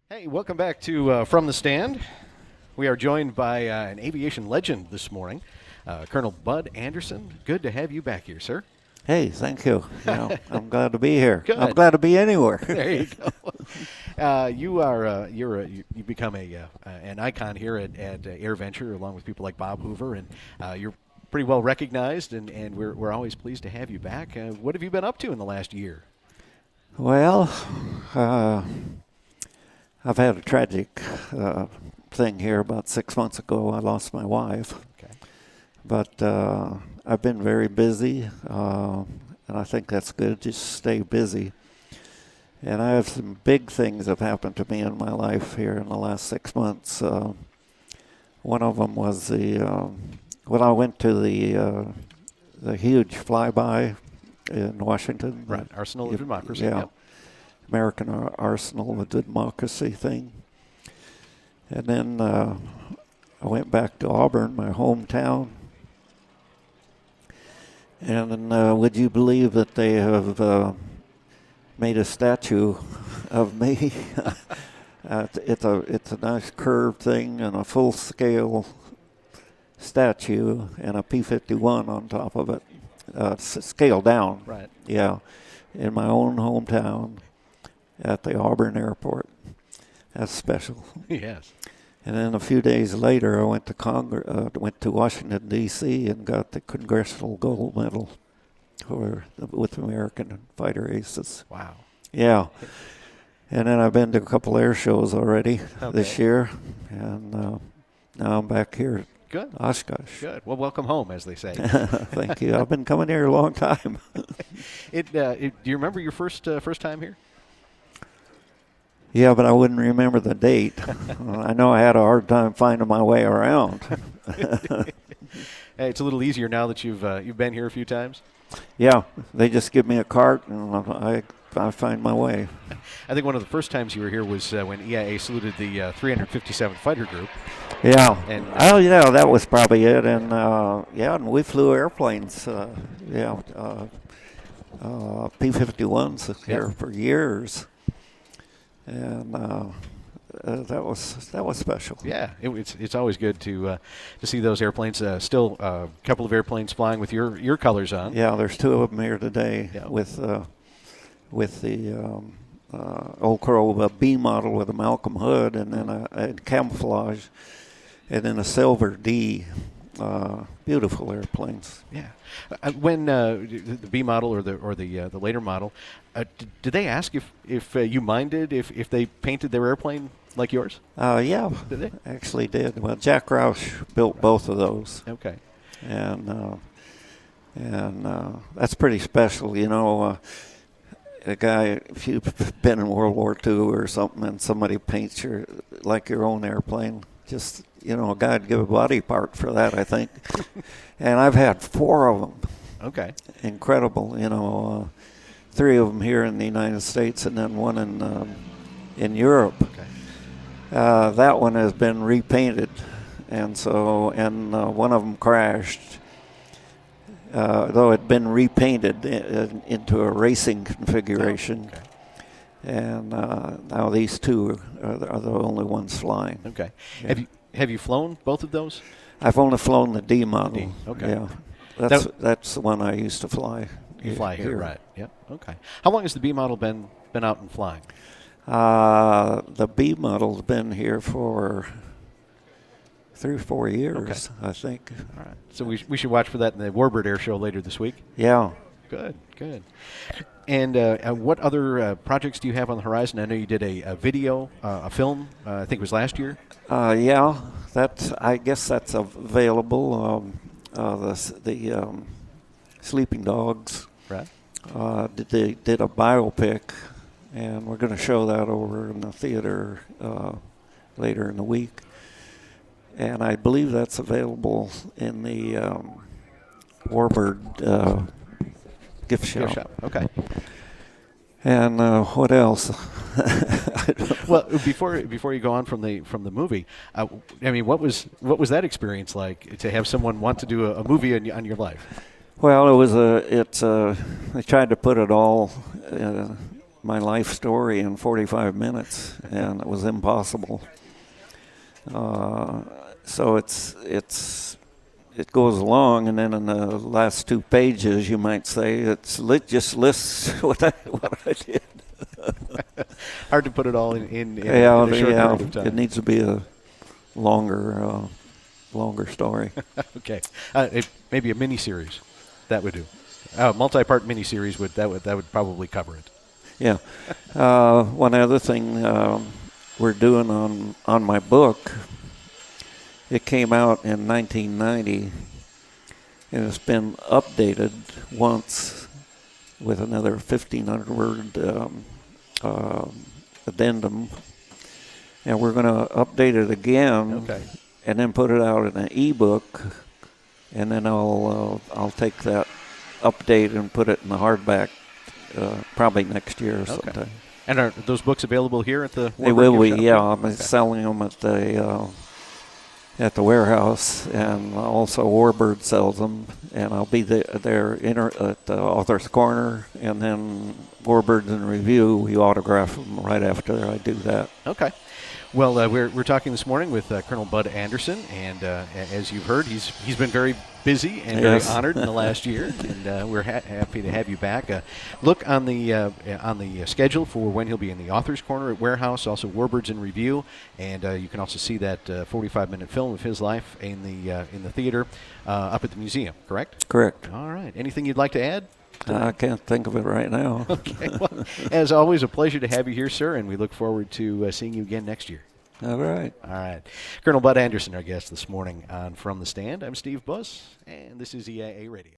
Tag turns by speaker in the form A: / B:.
A: Hey, welcome back to From the Stand. We are joined by an aviation legend this morning, Colonel Bud Anderson. Good to have you back here, sir.
B: Hey, thank you. I'm glad to be here.
A: Good.
B: I'm glad to be anywhere.
A: There you go. You become an icon here at AirVenture, along with people like Bob Hoover, and you're pretty well recognized, and we're always pleased to have you back. What have you been up to in the last year?
B: Well, I've had a tragic thing here. About 6 months ago, I lost my wife.
A: Okay.
B: But I've been very busy, and I think that's good. Just stay busy. And I have some big things have happened to me in my life here in the last 6 months. One of them was when I went to the huge flyby in Washington.
A: Right, Arsenal of Democracy.
B: Yeah.
A: Yep.
B: American Arsenal of Democracy thing. And then I went back to Auburn, my hometown. And then, would you believe that they have made a statue of me? It's a nice curved thing and a full-scale statue and a P-51 on top of it, scaled down.
A: Right.
B: Yeah, in my own hometown at the Auburn Airport. That's special.
A: Yes.
B: And then a few days later, I went to Washington, D.C. and got the Congressional Gold Medal with American Fighter Aces.
A: Wow.
B: Yeah. And then I've been to a couple air shows already this year. And now I'm back here
A: Good.
B: at Oshkosh.
A: Good. Well, welcome home, as they say.
B: Thank you. I've been coming here a long time.
A: Do you remember your first time here?
B: Yeah, but I wouldn't remember the date. I know I had a hard time finding my way around.
A: Hey, it's a little easier now that you've been here a few times.
B: Yeah, they just give me a cart and I find my way.
A: I think one of the first times you were here was when EIA saluted the 357 Fighter Group.
B: Yeah.
A: And
B: yeah, that was probably it. And and we flew airplanes. P-51s here for years. And that was special.
A: Yeah, it's always good to see those airplanes. Still, a couple of airplanes flying with your colors on.
B: Yeah, there's two of them here today with the Old Crow B model with a Malcolm hood, and then a camouflage, and then a Silver D. Beautiful airplanes.
A: Yeah. When the B model or the later model, did they ask if you minded if they painted their airplane like yours?
B: Yeah,
A: Did they?
B: actually did. Well, Jack Roush built both of those.
A: Okay.
B: And that's pretty special, you know. A guy, if you've been in World War II or something, and somebody paints your own airplane, just, you know, a guy'd give a body part for that, I think. And I've had 4 of them.
A: Okay.
B: Incredible, you know. 3 of them here in the United States, and then one in Europe.
A: Okay.
B: That one has been repainted, and one of them crashed. Though it had been repainted into a racing configuration.
A: Oh, okay.
B: And now these 2 are the only ones flying.
A: Okay.
B: Yeah.
A: Have you flown both of those?
B: I've only flown the D model.
A: D, okay.
B: Yeah. That's the one I used to fly.
A: You fly here, right? Yep. Okay. How long has the B model been out and flying?
B: The B model's been here for 3 or 4 years, I think.
A: All right. So we should watch for that in the Warbird Air Show later this week.
B: Yeah.
A: Good. And what other projects do you have on the horizon? I know you did a video, a film. I think it was last year.
B: Yeah. I guess that's available. The Sleeping Dogs.
A: Right.
B: They did a biopic, and we're going to show that over in the theater later in the week. And I believe that's available in the Warbird gift shop.
A: Okay.
B: And what else?
A: Well, before you go on from the movie, I mean, what was that experience like to have someone want to do a movie on your life?
B: Well, they tried to put it all my life story in 45 minutes, and it was impossible. So it goes along, and then in the last 2 pages, you might say just lists what I did.
A: Hard to put it all in a short period of time.
B: It needs to be a longer story.
A: Okay, maybe a mini series that would do. Multi-part mini series that would probably cover it.
B: Yeah. One other thing we're doing on my book. It came out in 1990, and it's been updated once with another 1,500-word addendum, and we're going to update it again, and then put it out in an ebook, and then I'll take that update and put it in the hardback probably next year or sometime.
A: And are those books available here at the?
B: They will be. Yeah, I'm selling them at the warehouse, and also Warbird sells them, and I'll be there at the Author's Corner, and then Warbirds in Review, we autograph them right after I do that.
A: Okay. Well, we're talking this morning with Colonel Bud Anderson, and as you've heard, he's been very busy and very honored in the last year, and we're happy to have you back. Look on the schedule for when he'll be in the Author's Corner at Warehouse, also Warbirds in Review, and you can also see that 45-minute film of his life in the theater up at the museum. Correct?
B: Correct.
A: All right. Anything you'd like to add?
B: I can't think of it right now.
A: Okay. Well, as always, a pleasure to have you here, sir, and we look forward to seeing you again next year.
B: All right.
A: All right. Colonel Bud Anderson, our guest this morning on From the Stand. I'm Steve Buss, and this is EIA Radio.